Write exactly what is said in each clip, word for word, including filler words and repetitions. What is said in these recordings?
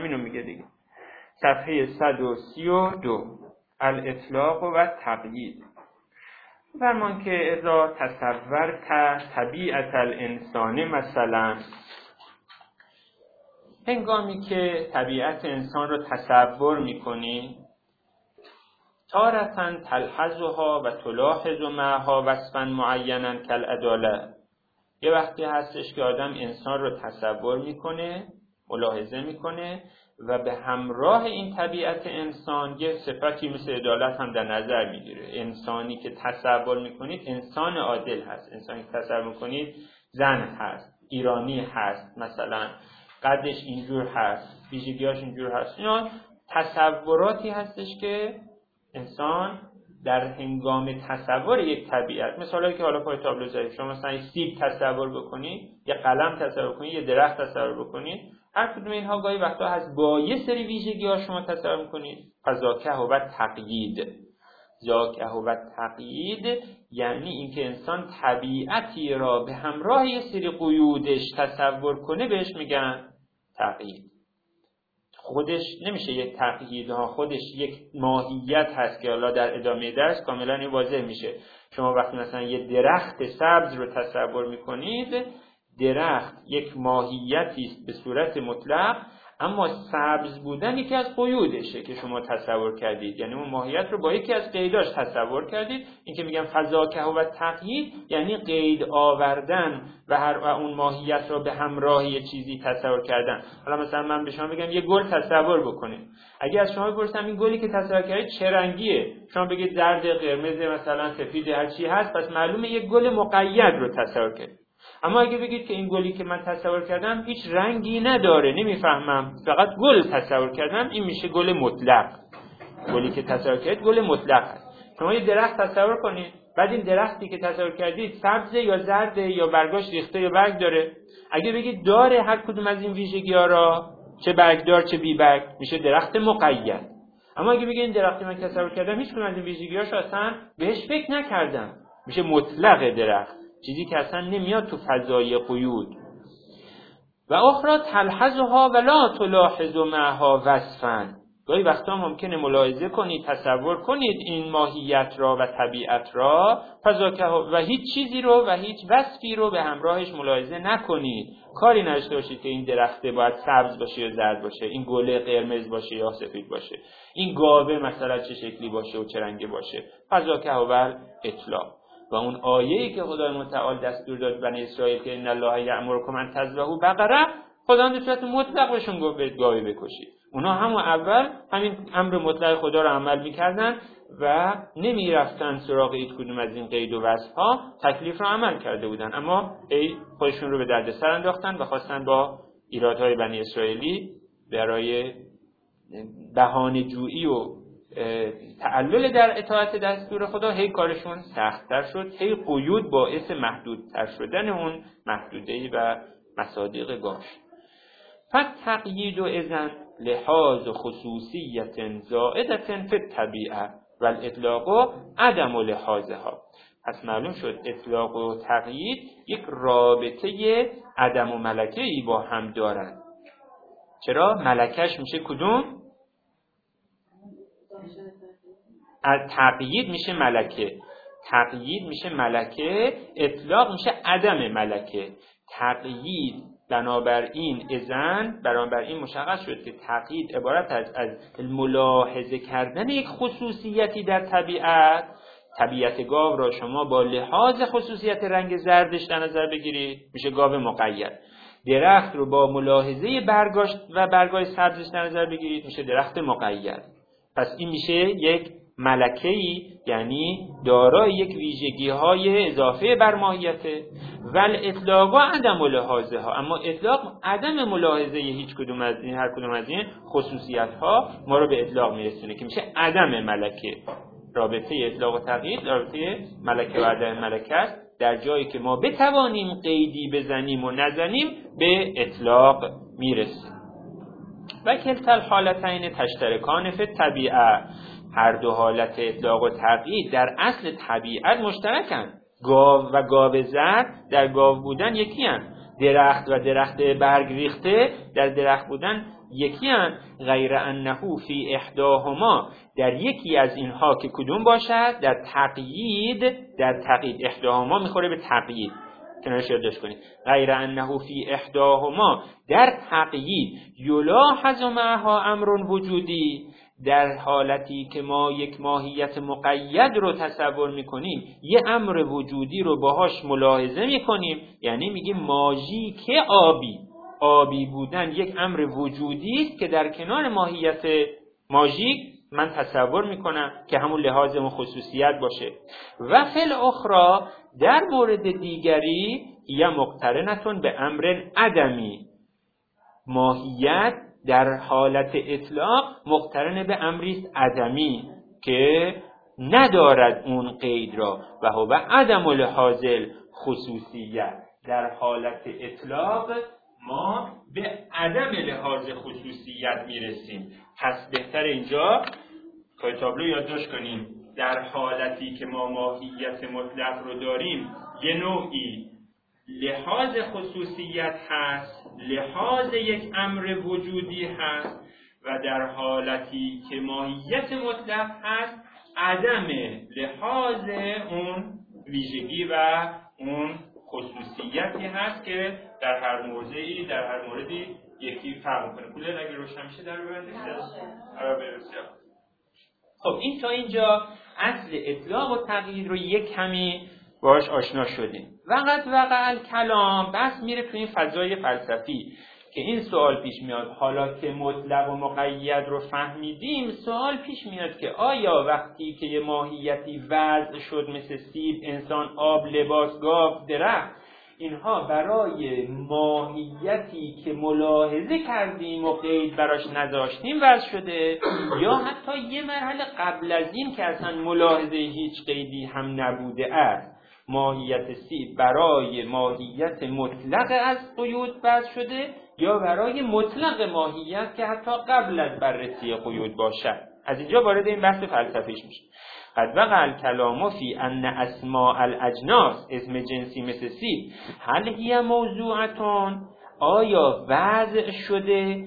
همینو میگه دیگه. صفحه صد و سی و دو، الاطلاق و تقیید. فرمان که اذا تصورت طبیعت الانسان، مثلا هنگامی که طبیعت انسان رو تصور میکنی، تارةً تلحظها و تلاحظ معها وصفا معینا کالعداله، یه وقتی هستش که آدم انسان رو تصور میکنه، ملاحظه میکنه و به همراه این طبیعت انسان یه صفتی مثل عدالت هم در نظر میگیره. انسانی که تصور میکنید انسان عادل هست، انسانی که تصور میکنید زن هست، ایرانی هست، مثلا قدش اینجور هست، ویژگیاش اینجور هست. اینا تصوراتی هستش که انسان در هنگام تصور یک طبیعت، مثلا که حالا پای تابلو زدید، شما مثلا سیب تصور بکنید، یه قلم تصور کنید، یه درخت تصور بکنید، هر کدوم اینها گاهی وقتا هست با یه سری ویژگی ها شما تصور میکنید. فذاکه و تقیید، ذاکه و تقیید یعنی اینکه انسان طبیعتی را به همراه یه سری قیودش تصور کنه، بهش میگن تقیید. خودش نمیشه یک تقیید ها، خودش یک ماهیت هست که حالا در ادامه درس کاملا این واضح میشه. شما وقتی مثلا یه درخت سبز رو تصور میکنید، درخت یک ماهیتی است به صورت مطلق، اما سبز بودن یکی از قیودشه که شما تصور کردید، یعنی اون ماهیت رو با یکی از قیداش تصور کردید. این که میگم فذاکه و تقیید یعنی قید آوردن و هر و اون ماهیت رو به همراه یه چیزی تصور کردن. حالا مثلا من به شما بگم یه گل تصور بکنید، اگه از شما بپرسم این گلی که تصور کردید چه رنگیه، شما بگید زرد، قرمز، مثلا سفید، هر چی هست، پس معلومه یه گل مقید رو تصور کردید. اما اگه بگید که این گلی که من تصور کردم هیچ رنگی نداره، نمیفهمم، فقط گل تصور کردم، این میشه گل مطلق. گلی که تصور کردید گل مطلق هست. شما یه درخت تصور کنید، بعد این درختی که تصور کردید سبزه یا زرده یا برگاش ریخته یا برگ داره، اگه بگید داره هر کدوم از این ویژگی‌ها را، چه برگدار چه بی برگ، میشه درخت مقید. اما اگه بگید این درختی من تصور کردم هیچ کدوم از این ویژگی‌هاش اصلا بهش فکر نکردم، میشه مطلق درخت، چیزی که اصلا نمیاد تو فضای قیود. و اخرى تلحظها ولا تلاحظ معها وصفا، گاهی وقتا ممکنه ملاحظه کنید، تصور کنید این ماهیت را و طبیعت را، فذاکه و هیچ چیزی رو و هیچ وصفی رو به همراهش ملاحظه نکنید. کاری نداشته باشید که این درخته باید سبز باشه یا زرد باشه، این گل قرمز باشه یا سفید باشه، این گاوه مثلا چه شکلی باشه و چه رنگی باشه. فذاکه و اطلاق. و اون آیه‌ای که خدای متعال دستور داد بنی اسرائیل که ان الله یأمرکم ان تذبحوا بقره، خدا به صورت مطلق بهشون گفت برید گاوی بکشید. اونا هم اول همین امر مطلق خدا رو عمل می‌کردن و نمی‌رفتن سراغ هیچ کدوم از این قید و وصف‌ها، تکلیف رو عمل کرده بودن، اما ای خودشون رو به دردسر انداختن و خواستن با ایرادهای بنی اسرائیلی برای بهانه جویی و تعلل در اطاعت دستور خدا هی کارشون سخت‌تر شد، هی قیود باعث محدودتر شدن اون محدوده‌ای و مصادیق گاش. فتقیید و اذن لحاظ خصوصیت زائدة فی الطبیعه و الاطلاق عدم لحاظها. پس معلوم شد اطلاق و تقیید یک رابطه عدم و ملکه‌ای با هم دارن. چرا؟ ملکش میشه کدوم؟ تقیید میشه ملکه، تقیید میشه ملکه، اطلاق میشه عدم ملکه. تقیید بنابراین اذن بنابراین مشخص شد که تقیید عبارت از از ملاحظه کردن یک خصوصیتی در طبیعت. طبیعت گاو را شما با لحاظ خصوصیت رنگ زردش در نظر بگیرید، میشه گاو مقید. درخت رو با ملاحظه برگاش و برگای سبزش در نظر بگیرید، میشه درخت مقید. پس این میشه یک ملکه‌ای، یعنی دارای یک ویژگی‌های اضافه بر ماهیته. ول اطلاق و عدم لحاظها، اما اطلاق عدم ملاحظه هیچ کدوم از این هر کدوم از این خصوصیت‌ها ما رو به اطلاق میرسونه که میشه عدم ملکه. رابطه اطلاق و تقیید رابطه ملکه و عدم ملکه است. در جایی که ما بتوانیم قیدی بزنیم و نزنیم به اطلاق میرسیم. و کلتا الحالتین تشترکان فی الطبیعه، هر دو حالت اطلاق و تقیید در اصل طبیعت مشترکن. گاو و گاو زرد در گاو بودن یکی هن. درخت و درخت برگ ریخته در درخت بودن یکی ان غیر انه فی احداهما در یکی از اینها که کدوم باشد در تقیید در تقیید احداهما میخوره به تقیید کنارش یادداشت کنید غیر انه فی احداهما در تقیید یلاحظ معها امر وجودی در حالتی که ما یک ماهیت مقید رو تصور میکنیم یه امر وجودی رو باهاش ملاحظه میکنیم یعنی میگیم ماژیک آبی آبی بودن یک امر وجودی است که در کنار ماهیت ماژیک من تصور میکنم که همون لحاظ و خصوصیت باشه و فل اخرى در مورد دیگری یا مقترنتون به امر عدمی ماهیت در حالت اطلاق مقترن به امری عدمی که ندارد اون قید را و هو عدم لحاظ خصوصیت در حالت اطلاق ما به عدم لحاظ خصوصیت میرسیم پس بهتر اینجا که تابلو یادداشت کنیم در حالتی که ما ماهیت مطلق رو داریم یه نوعی لحاظ خصوصیت هست لحاظ یک امر وجودی هست و در حالتی که ماهیت مطلق هست عدم لحاظ اون ویژگی و اون خصوصیتی هست که در هر موضعی در هر موردی یکی فرق می‌کنه. کولر اگه روشن میشه در ببندید بسیار. خب این تا اینجا اصل اطلاق و تقیید رو یک کمی باش آشنا شدیم. وقت وقع الکلام بس میره تو این فضای فلسفی که این سوال پیش میاد حالا که مطلق و مقید رو فهمیدیم سوال پیش میاد که آیا وقتی که یه ماهیتی وضع شد مثل سیب، انسان، آب، لباس، گاو، درخت اینها برای ماهیتی که ملاحظه کردیم و قید براش نذاشتیم وضع شده یا حتی یه مرحله قبل از این که اصلا ملاحظه هیچ قیدی هم نبوده است ماهیت سیب برای ماهیت مطلق از قیود وضع شده یا برای مطلق ماهیت که حتی قبل از بررسی قیود باشد. از اینجا وارد این بحث فلسفیش میشه. قد وقع الکلام فی ان اسماء الاجناس اسم جنسی مثل سیب هل هی موضوعتون آیا وضع شده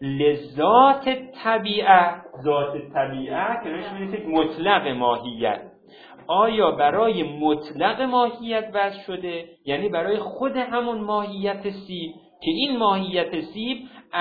لذات طبیعه ذات طبیعه که نمیشه میرسید مطلق ماهیت آیا برای مطلق ماهیت وضع شده یعنی برای خود همون ماهیت سیب که این ماهیت سیب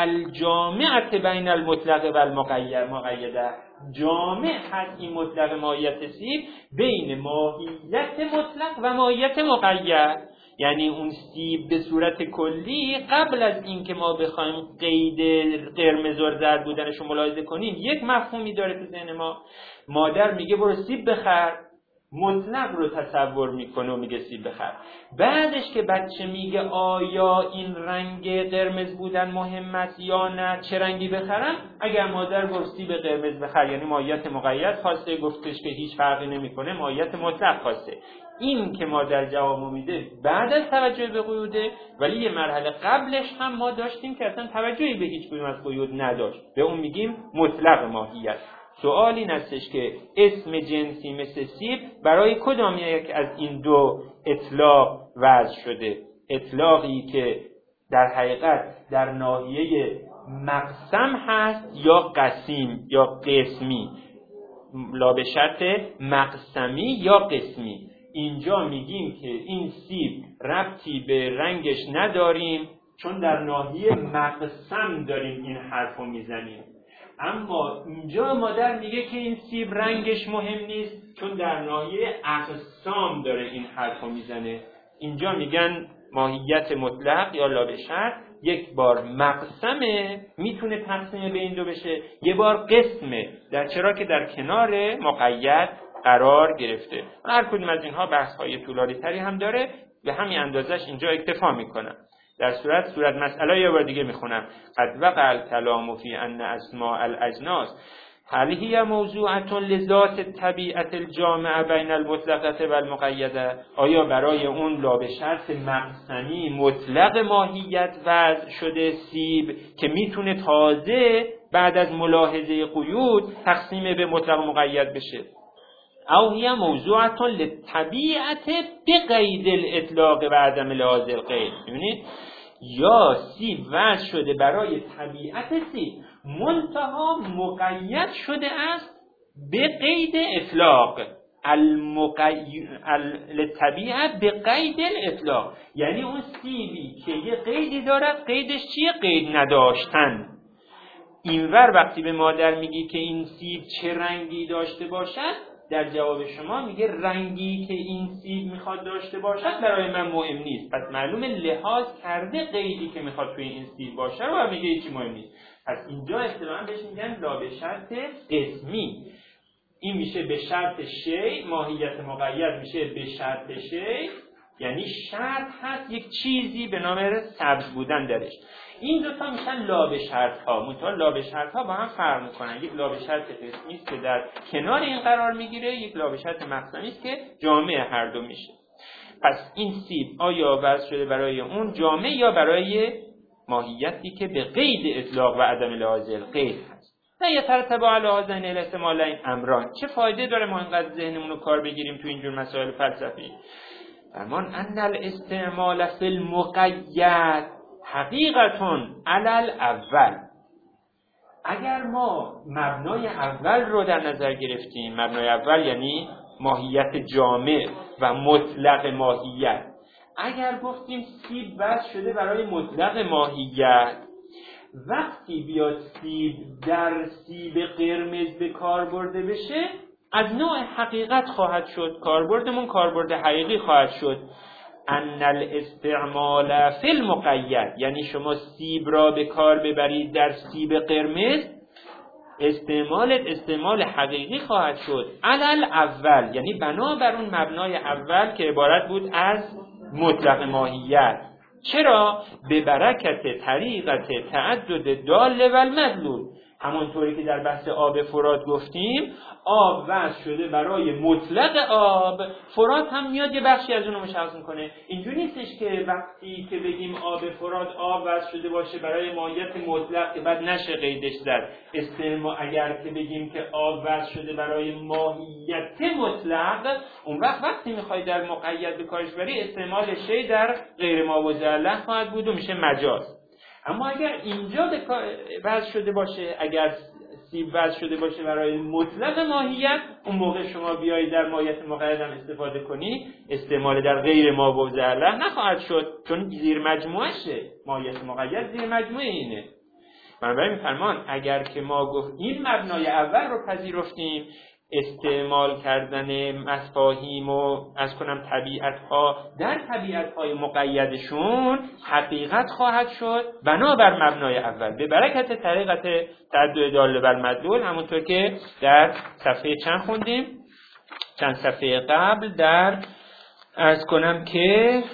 الجامعه بین المطلق و المقیده جامع هست این مطلق ماهیت سیب بین ماهیت مطلق و ماهیت مقید یعنی اون سیب به صورت کلی قبل از این که ما بخوایم قید قرمز و زرد بودنش رو ملاحظه کنیم یک مفهومی داره تو ذهن ما مادر میگه برو سیب بخر مطلق رو تصور میکنه و میگه سیب بخر بعدش که بچه میگه آیا این رنگ قرمز بودن مهم است یا نه چه رنگی بخرم اگر مادر گفت سیب قرمز بخر یعنی ماهیت مقید خواسته گفتش که هیچ فرقی نمیکنه ماهیت مطلق خواسته این که مادر جوابو میده بعد از توجه به قیوده ولی یه مرحله قبلش هم ما داشتیم که اصلا توجهی به هیچ کدوم از قیود نداشت به اون میگیم مطلق ماهیت. سوال این استش که اسم جنسی مثل سیب برای کدام یک از این دو اطلاق وضع شده اطلاقی که در حقیقت در ناحیه مقسم هست یا قسیم یا قسمی لا به شرط مقسمی یا قسمی اینجا میگیم که این سیب ربطی به رنگش نداریم چون در ناحیه مقسم داریم این حرفو میزنیم اما اینجا مادر میگه که این سیب رنگش مهم نیست چون در ناحیه اقسام داره این حرفو میزنه اینجا میگن ماهیت مطلق یا لا به شرط یک بار مقسمه میتونه تقسیم به این دو بشه یه بار قسمه در چرا که در کنار مقید قرار گرفته هر کدوم از اینها بحث های طولانی تری هم داره به همین اندازش اینجا اکتفا میکنم در صورت صورت مسئله یه بار دیگه میخونم قد وقع الکلام فی ان اسماء الاجناس هل هی موضوعه لذات طبیعت الجامعه بین المطلقه و المقیده آیا برای اون لا به شرط مقسمی مطلق ماهیت وضع شده سیب که میتونه تازه بعد از ملاحظه قیود تقسیم به مطلق و مقید بشه او هی موضوعه لطبیعت بقید الاطلاق و عدم لحاظ القید ببینید یا سیب وضع شده برای طبیعت سیب منتها مقید شده است به قید اطلاق. المقید الطبیعت به قید الاطلاق، یعنی اون سیبی که یه قیدی دارد، قیدش چیه؟ قید نداشتن. اینور وقتی به مادر میگی که این سیب چه رنگی داشته باشد، در جواب شما میگه رنگی که این سیب میخواد داشته باشد برای من مهم نیست. پس معلومه لحاظ کرده قیدی که میخواد توی این سیب باشه رو و میگه هیچی مهم نیست. پس اینجا اصطلاحاً بهش میگن لا به شرط قسمی. این میشه به شرط شی، ماهیت مقید میشه به شرط شی، یعنی شرط هست یک چیزی به نام سبز بودن درش. این دوتا میشن لا به شرط ها. منتها لا به شرط ها با هم فرق میکنن. یک لا به شرط قسمی است که در کنار این قرار میگیره، یک لا به شرط مقسمی است که جامع هر دو میشه. پس این سیب آیا وضع شده برای اون جامع یا برای ماهیتی که به قید اطلاق و عدم لحاظ القید هست؟ نه یترتب علی هذین الاحتمالین امران. چه فایده داره ما اینقدر ذهنمون رو کار بگیریم تو اینجور مسائل فلسفی؟ فرمان ان الاستعمال فی المقید حقیقتون علی الاول. اگر ما مبنای اول رو در نظر گرفتیم، مبنای اول یعنی ماهیت جامع و مطلق ماهیت، اگر گفتیم سیب وضع شده برای مطلق ماهیت، وقتی بیاد سیب در سیب قرمز به کار برده بشه از نوع حقیقت خواهد شد، کاربردمون کاربرد حقیقی خواهد شد. ان الاستعمال فی المقید، یعنی شما سیب را به کار ببرید در سیب قرمز، استعمالت استعمال حقیقی خواهد شد. علل اول، یعنی بنابر اون مبنای اول که عبارت بود از مطلق ماهیت. چرا؟ به برکت طریقت تعدد دال و المدلول. همونطوری که در بحث آب فرات گفتیم، آب وضع شده برای مطلق آب، فرات هم میاد یه بخشی از اون رو مشخص میکنه. اینجوری نیستش که وقتی که بگیم آب فرات آب وضع شده باشه برای ماهیت مطلق که بعد نشه قیدش زد. استعمال اگر که بگیم که آب وضع شده برای ماهیت مطلق، اون وقت وقتی میخوای در مقید به کارش بری استعمال شی در غیر ما وضع له خواهد بود و میشه مجاز. اما اگر اینجا وضع شده باشه، اگر سیب وضع شده باشه برای مطلق ماهیت، اون موقع شما بیایی در ماهیت مقید هم استفاده کنی، استعمال در غیر ما و له نخواهد شد، چون زیر مجموعه شه. ماهیت مقید زیر مجموعه اینه. بنابراین فرمان اگر که ما گفت این مبنای اول رو پذیرفتیم، استعمال کردن مفاهیم و از کنم طبیعت‌ها در طبیعت‌های مقیدشون حقیقت خواهد شد بنابر مبنای اول به برکت طریقت تعدد دال بر مدلول. همونطور که در صفحه چند خوندیم، چند صفحه قبل در از کنم که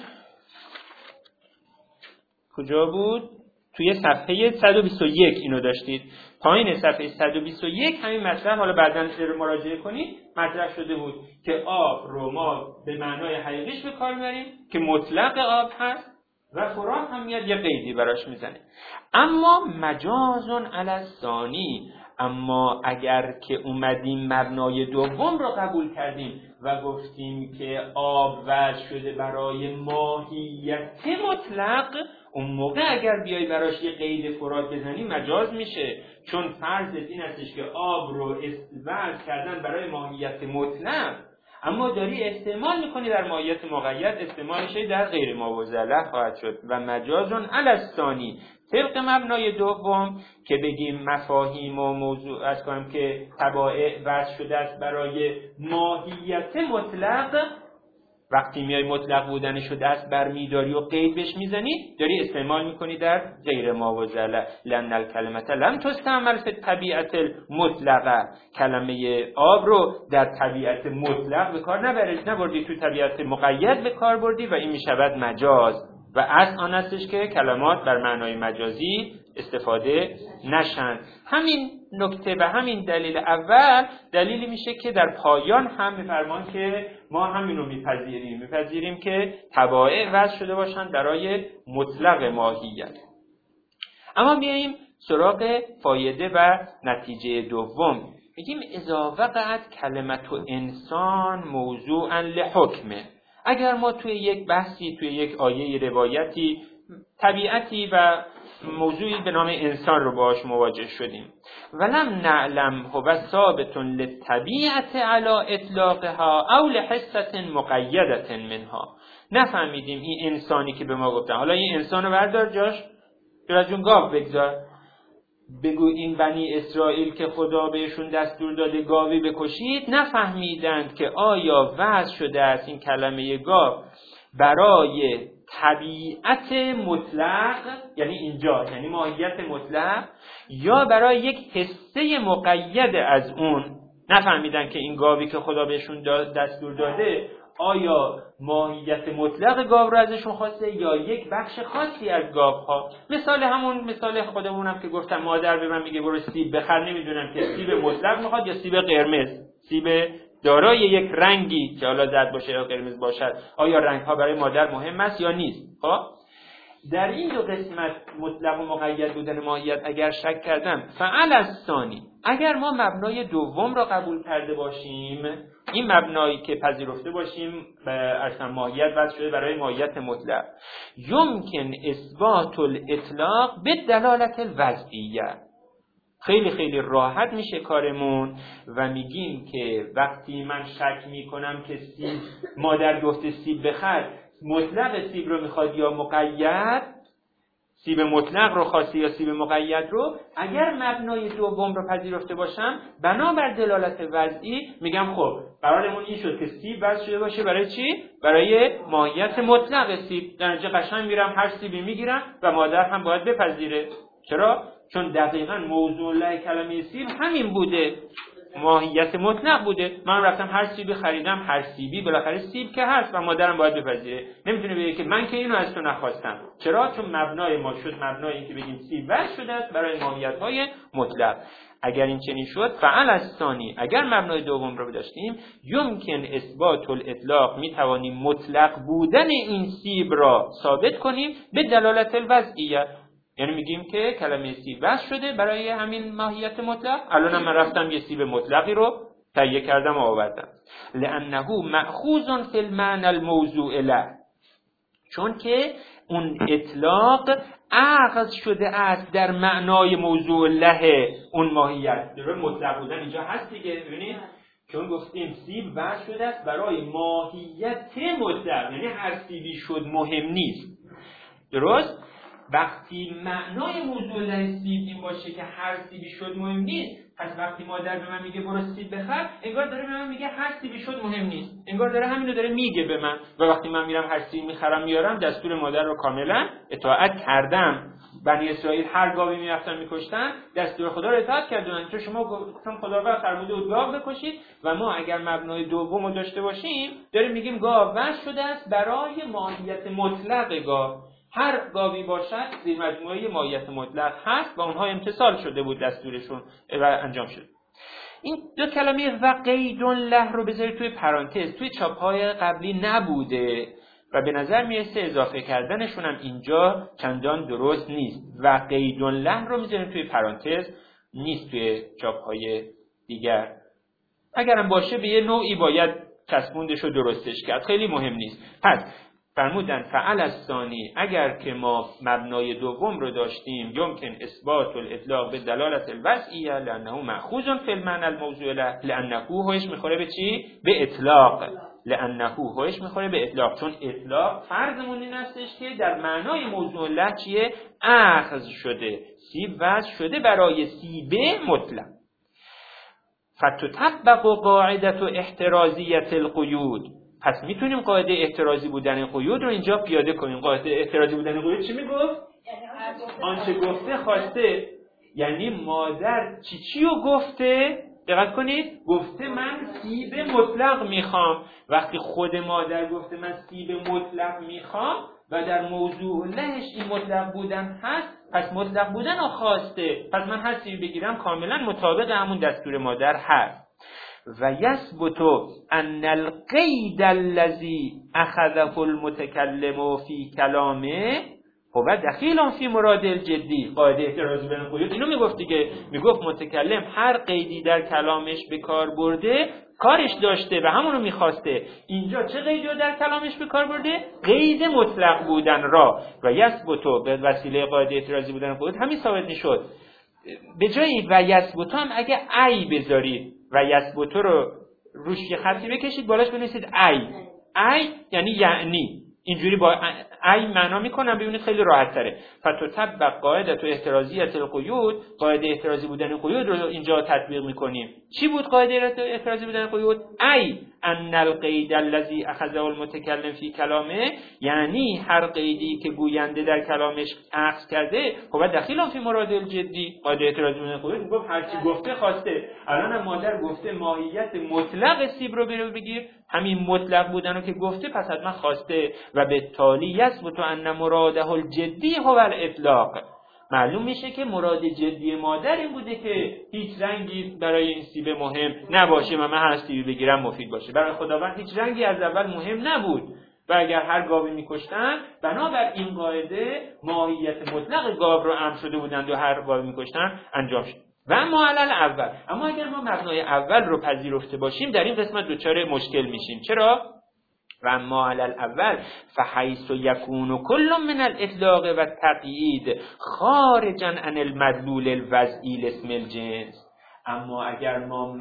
کجا بود؟ توی صفحه صد و بیست و یک اینو داشتید. پایین صفحه صد و بیست و یک همین مطلب، حالا بعداً رو مراجعه کنید، مطرح شده بود که آب رو ما به معنای حقیقیش به کار میبریم که مطلق آب هست و فرات هم میاد یه قیدی براش میزنه. اما مجازون علی الثانی، اما اگر که اومدیم مبنای دوم رو قبول کردیم و گفتیم که آب وضع شده برای ماهیت مطلق، اون موقع اگر بیای براش یه قید فرات بزنی مجاز میشه، چون فرضت این هستش که آب رو وضع کردن برای ماهیت مطلق، اما داری استعمال میکنی در ماهیت مقید، استعمالش در غیر ما و له خواهد شد. و مجازون علی الثانی، طبق مبنای دوم که بگیم مفاهیم و موضوع از کنم که طبائع وضع شده است برای ماهیت مطلق، وقتی میای مطلق بودن شده است برمیداری و قید بهش میزنی، داری استعمال میکنی در غیر ما و له. لأن الکلمة لم تستعمل فی طبیعت المطلقه، کلمه آب رو در طبیعت مطلق به کار نبردی، تو طبیعت مقید به کار بردی و این میشود مجاز. و از آن استش که کلمات بر معنای مجازی استفاده نشن. همین نکته و همین دلیل اول دلیلی میشه که در پایان هم میفرمان که ما همینو میپذیریم میپذیریم که طبائع وضع شده باشن برای مطلق ماهیت. اما بیاییم سراغ فایده و نتیجه دوم. میگیم اذا وقعت کلمت انسان موضوعا لحکمه. اگر ما توی یک بحثی، توی یک آیه روایتی طبیعتی و موضوعی به نام انسان رو باهاش مواجه شدیم. ولم نعلم هو ثابت للطبیعت علی اطلاقها او لحصه مقیده منها. نفهمیدیم این انسانی که به ما گفتن، حالا این انسان رو بردار جاش جلوی جون گاو بگذار، بگو این بنی اسرائیل که خدا بهشون دستور داده گاوی بکشید، نفهمیدند که آیا وضع شده است این کلمه گاو برای طبیعت مطلق، یعنی اینجا یعنی ماهیت مطلق، یا برای یک حصه مقید از اون. نفهمیدن که این گاوی که خدا بهشون دستور داده آیا ماهیت مطلق گاو رو ازشون خواسته یا یک بخش خاصی از گاوها. مثال همون مثال خودمونم که گفتم، مادر به من میگه برو سیب بخر، نمیدونم که سیب مطلق میخواد یا سیب قرمز، سیب دارای یک رنگی که حالا زرد باشه یا قرمز باشد، آیا رنگ ها برای مادر مهم است یا نیست. خب در این دو قسمت مطلق و مقید بودن ماهیت اگر شک کردم، فعل الثانی، اگر ما مبنای دوم را قبول کرده باشیم، این مبنایی که پذیرفته باشیم اصلا ماهیت وضع شده برای ماهیت مطلق، یمکن اثبات الاطلاق به دلالت الوضعیه. خیلی خیلی راحت میشه کارمون و میگیم که وقتی من شک میکنم که سیب، مادر گفته سیب بخر، مطلق سیب رو میخواد یا مقید، سیب مطلق رو خواسته یا سیب مقید رو، اگر مبنای دوم رو پذیرفته باشم بنابر دلالت وضعی میگم خب قرارمون این شد که سیب وضع شده باشه برای چی؟ برای ماهیت مطلق سیب. در نتیجه قشنگ میرم هر سیبی میگیرم و مادر هم باید بپذیره. چرا؟ چون دقیقاً موضوع لای کلمه سیب همین بوده، ماهیت مطلق بوده. من رفتم هر سیبی خریدم، هر سیبی بالاخره سیب که هست و مادرم باید بپذیره. نمیتونه بگه که من که اینو از تو نخواستم. چرا؟ چون مبنای ما شد مبنای این که بگیم سیب وضع شده است برای ماهیت‌های مطلق. اگر این چنین شد، فعل الثانی، اگر مبنای دوم رو داشتیم، یمکن اثبات الاطلاق، میتوانیم مطلق بودن این سیب را ثابت کنیم به دلالت الوضعیه. یعنی میگیم که کلمه سیب وضع شده برای همین ماهیت مطلق. الان من رفتم یه سیب مطلقی رو تهیه کردم و آوردم. لانه مأخوذ فی المعنى الموضوع له، چون که اون اطلاق اخذ شده است در معنای موضوع له اون ماهیت. در مطلق بودن اینجا هست دیگه، ببینید چون گفتیم سیب وضع شده است برای ماهیت مطلق، یعنی هر سیبی شد مهم نیست. درست؟ وقتی معنای موضوع له سیب این باشه که هر سیبی شد مهم نیست، پس وقتی مادر به من میگه برو سیب بخر، انگار داره به من میگه هر سیبی شد مهم نیست، انگار داره همینو داره میگه به من. و وقتی من میرم هر سیب میخرم میارم، دستور مادر رو کاملا اطاعت کردم. بنی اسرائیل هر گاوی میرفتن میکشتن، دستور خدا رو اطاعت کردن. چون شما چون خداوند فرموده بود گاو بکشید و ما اگر مبنای دوم رو داشته باشیم داریم میگیم گاو وضع شده است برای ماهیت مطلق گاو. هر گاوی باشد زیر مجموعه ماهیت مطلق هست و اونها امتثال شده بود دستورشون و انجام شد. این دو کلمه و قید له رو بذارید توی پرانتز، توی چاپ‌های قبلی نبوده و به نظر میرسه اضافه کردنشون هم اینجا چندان درست نیست. و قید له رو میذارید توی پرانتز، نیست توی چاپ‌های دیگر. اگرم باشه به یه نوعی باید چسبوندش و درستش کرد، خیلی مهم نیست. پس فرمودن فعل الثانی، اگر که ما مبنای دوم رو داشتیم، یمکن اثبات الاطلاق به دلالت الوضعیه لانه مأخوذ فی المعنى الموضوع له، لانه هوش میخوره به چی؟ به اطلاق. لانه هوش میخوره به اطلاق، چون اطلاق فرضمون این هستش که در معنای موضوع له چیه؟ اخذ شده، سیب وضع شده برای سیب مطلق. فتطبق قاعده احترازیه القیود، پس میتونیم قاعده احترازی بودن قیود رو اینجا پیاده کنیم. قاعده احترازی بودن قیود چی میگفت؟ آنچه گفته خواسته، یعنی مادر چی چی رو گفته؟ دقت کنید، گفته من سیب مطلق میخوام. وقتی خود مادر گفته من سیب مطلق میخوام و در موضوع لهش این مطلق بودن هست، پس مطلق بودن رو خواسته، پس من هر سیبی بگیرم کاملا مطابق همون دستور مادر هست. و یثبت ان القید الذی اخذه المتکلم فی کلامه هو دخیل فی مراد الجدی. قاعده احترازی بین قیود اینو میگفت دیگه، میگفت متکلم هر قیدی در کلامش به کار برده کارش داشته و همون رو میخواسته، اینجا چه قیدی رو در کلامش به کار برده؟ قید مطلق بودن را و یثبتو به وسیله قاعده اعتراضی بودن قیود همین ثابت میشد. به جای و یثبتو هم اگه ای بذارید و یثبتو رو روش یه خطی بکشید بالاش بنویسید ای. ای یعنی یعنی اینجوری با ای معنا میکنم ببینید خیلی راحت تره. فتطبق قاعده تو اعتراضیت القیود، قاعده اعتراضی بودن قیود رو اینجا تطبیق میکنیم. چی بود قاعده اعتراضی بودن قیود؟ ای ان القید الذي اخذه المتکلم فی کلامه، یعنی هر قیدی که گوینده در کلامش اخذ کرده هو دخیل فی مراد الجدی. قاعده اعتراضی بودن قیود میگه هر چی گفته خواسته. الان هم مادر گفته ماهیت مطلق سیب رو بگیر، همین مطلق بودن رو که گفته پس حتما خواسته و به تالی یثبت ان مراده الجدی هو الاطلاق. معلوم میشه که مراد جدی مادر این بوده که هیچ رنگی برای این سیب مهم نباشه و من هر سیبی بگیرم مفید باشه. برای خداوند هیچ رنگی از اول مهم نبود و اگر هر گاوی میکشتن بنابر این قاعده ماهیت مطلق گاو رو امر شده بودند و هر گاوی میکشتن انجام شد. و اما علل اول، اما اگر ما مبنای اول رو پذیرفته باشیم در این قسمت دچار مشکل میشیم. چرا؟ و اما علل اول فحیث یکون کل من الاطلاق و التقیید خارجا عن المدلول الوضعی لاسم الجنس. اما اگر ما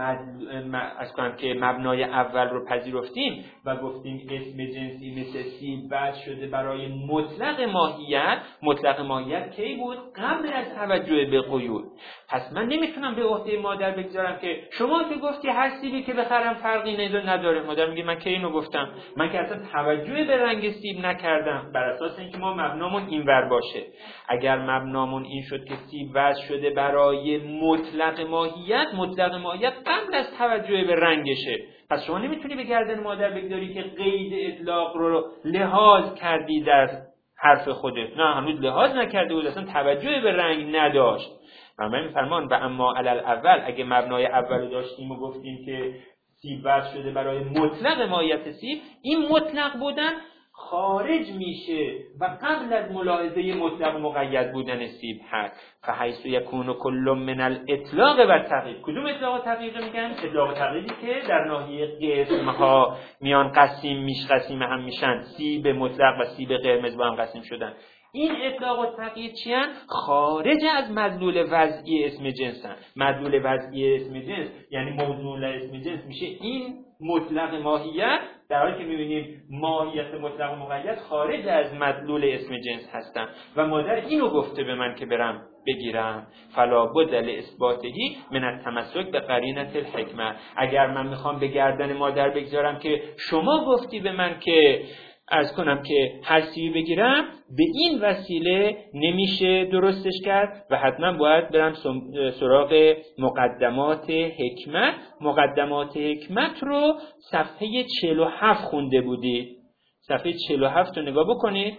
از کنم که مبنای اول رو پذیرفتیم و گفتیم اسم جنسی مثل سیب وضع شده برای مطلق ماهیت، مطلق ماهیت کی بود؟ قبل از توجه به قیود. پس من نمیتونم به عهده مادر بگذارم که شما که گفتی هر سیبی که بخرم فرقی نداره. مادر میگه من کی اینو گفتم؟ من که اصلا توجه به رنگ سیب نکردم. بر اساس اینکه ما مبنامون اینور باشه، اگر مبنامون این شد که سیب وضع شده برای مطلق ماهیت، مطلق ماهیت قبل از توجه به رنگشه، پس شما نمیتونی به گردن مادر بگذاری که قید اطلاق رو لحاظ کردی در حرف خودت. نه، هنوز لحاظ نکرده بود، اصلا توجه به رنگ نداشت. من میفرمان و اما علل اول، اگه مبنای اول داشتیم و گفتیم که سیب وضع شده برای مطلق ماهیت سیب، این مطلق بودن خارج میشه و قبل از ملاحظه مطلق مقید بودن سیب هست. فحیث یکون کل من الاطلاق و التقیید. کدوم اطلاق و تقیید میگن؟ اطلاق و تقییدی که در ناحیه قسم ها میان قسیم میش قسیم هم میشن. سیب مطلق و سیب قرمز با هم قسیم شدن. این اطلاق و تقیید چیان؟ خارج از مدلول وضعی اسم جنسن. مدلول وضعی اسم جنس یعنی موضوع اسم جنس میشه این مطلق ماهیت، در حالی که میبینیم ماهیت مطلق و مقید خارج از مدلول اسم جنس هستن و مادر اینو گفته به من که برم بگیرم. فلا بد لاثباتهی من التمسک به قرینه الحکمه. اگر من میخوام به گردن مادر بگذارم که شما گفتی به من که عرض کنم که هر سیبی بگیرم، به این وسیله نمیشه درستش کرد و حتما باید برم سراغ مقدمات حکمت. مقدمات حکمت رو صفحه چهل و هفت خونده بودید. صفحه چهل و هفت رو نگاه بکنید.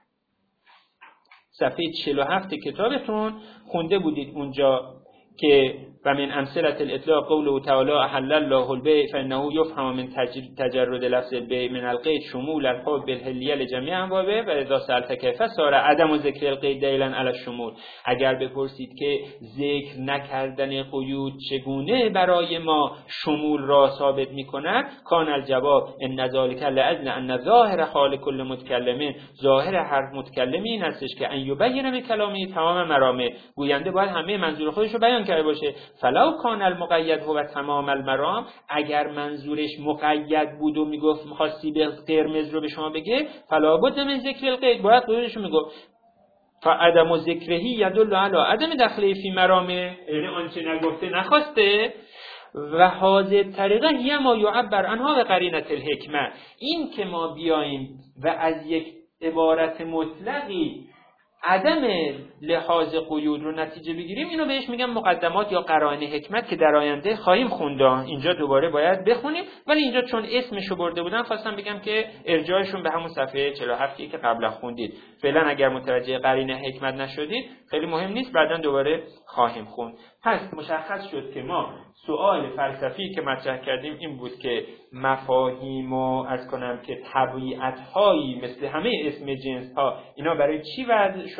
صفحه چهل و هفت کتابتون خونده بودید اونجا که و من امثله الاطلاق قوله تعالی احل الله البیع فانه یفهم من تجرد لفظ البیع من القید شمول الحب بالحلیه لجمیع انواعه و اذا سالت کیف صار عدم ذکر القید دلیلا علی الشمول. اگر بپرسید که ذکر نکردن قیود چگونه برای ما شمول را ثابت میکند، کان الجواب ان ذلک لاجل ان ظاهر حال کل متکلم، ظاهر هر متکلمی این هستش که ان یبین من کلامی تمام مرامه، گوینده باید همه منظور خودش رو بیان کرده باشه. فلو کان المقید هو تمام المرام، اگر منظورش مقید بود و میگفت می‌خواستی به قرمز رو به شما بگه، فلا بد من ذکر القید، باید قیدش رو میگفت. فعدم ذکرهی یدل علی عدم دخله فی مرامه، یعنی آنچه نگفته نخواسته. و هذه طریقه هی ما یعبر عنها به قرینه الحکمه، این که ما بیاییم و از یک عبارت مطلقی عدم لحاظ قیود رو نتیجه بگیریم، اینو بهش میگم مقدمات یا قرائن حکمت که در آینده خواهیم خوند. اینجا دوباره باید بخونیم، ولی اینجا چون اسمشو برده بودن خواستم بگم که ارجاعشون به همون صفحه چهل و هفت که قبلا خوندید. فعلا اگر متوجه قرینه حکمت نشدید خیلی مهم نیست، بعداً دوباره خواهیم خوند. پس مشخص شد که ما سوال فلسفی که مطرح کردیم این بود که مفاهیم و از کنم که طبیعت‌هایی مثل همه اسم جنس‌ها اینا برای چی وضع شدن؟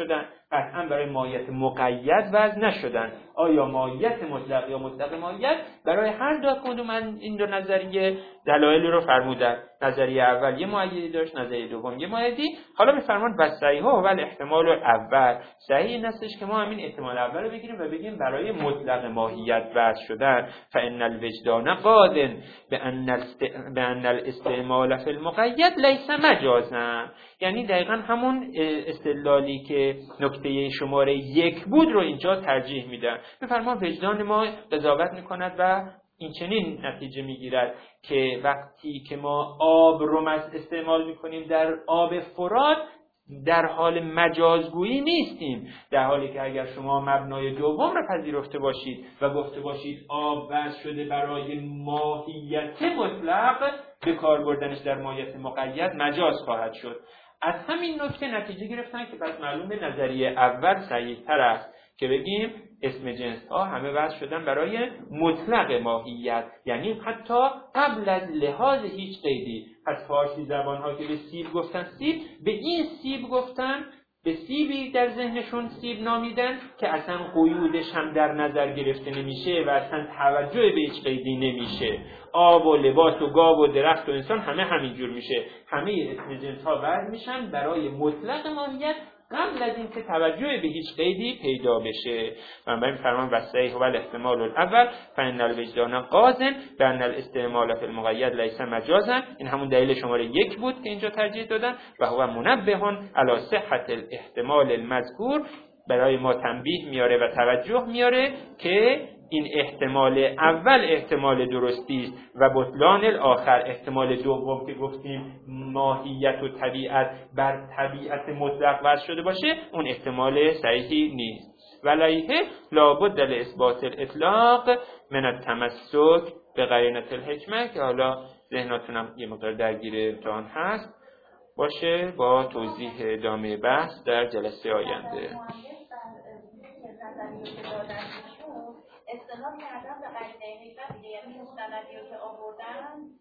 قطعا برای ماهیت مقید وضع نشدن. آیا ماهیت مطلق یا مطلق ماهیت؟ برای هر دو کدوم من این دو نظریه دلایلی رو فرمودن. نظریه اول یه مؤیدی داشت، نظریه دوم یه مؤیدی. حالا میفرمان و صحیح و الاحتمال الاول. صحیح این هستش که ما همین احتمال اول رو بگیریم و بگیم برای مطلق ماهیت وضع شدن فان الوجدان قادن بان است... بان الاستعمال فی المقید لیس مجازا. یعنی دقیقاً همون استدلالی که نکته شماره یک بود رو اینجا ترجیح میدن. میفرمان وجدان ما قضاوت میکند و این چنین نتیجه میگیرد که وقتی که ما آب رو استعمال میکنیم در آب فرات در حال مجازگویی نیستیم، در حالی که اگر شما مبنای دوم را پذیرفته باشید و گفته باشید آب وضع شده برای ماهیت مطلق، به کار بردنش در ماهیت مقید مجاز خواهد شد. از همین نکته نتیجه گرفتن که پس معلومه نظریه اول صحیح تر است که بگیم اسم جنس ها همه وضع شدن برای مطلق ماهیت، یعنی حتی قبل از لحاظ هیچ قیدی. پس فارسی زبان ها که به سیب گفتن سیب، به این سیب گفتن، به سیبی در ذهنشون سیب نامیدن که اصلا قیودش هم در نظر گرفته نمیشه و اصلا توجه به هیچ قیدی نمیشه. آب و لباس و گاو و درخت و انسان همه همینجور میشه. همه اسم جنس ها وضع میشن برای مطلق ماهیت قبل از اینکه توجه به هیچ قیدی پیدا بشه. من فرمان و صحیح و الاحتمال الاول فان الوجدان قاضن بان الاستعمال فی المقید لیس مجازا. این همون دلیل شماره یک بود که اینجا ترجیح دادن و هو منبه علی صحت الاحتمال المذکور. برای ما تنبیه میاره و توجه میاره که این احتمال اول احتمال درستی است و بطلان الاخر احتمال دوم که گفتیم ماهیت و طبیعت بر طبیعت مطلق وضع شده باشه اون احتمال صحیحی نیست. ولیه لابد لاثبات الاطلاق من التمسک به قرینه الحکمه که حالا ذهناتونم یه مقدار درگیر امتحان هست باشه با توضیح ادامه بحث در جلسه آینده. استناد کردن به قرینه حکمت، یعنی مستندی که آوردن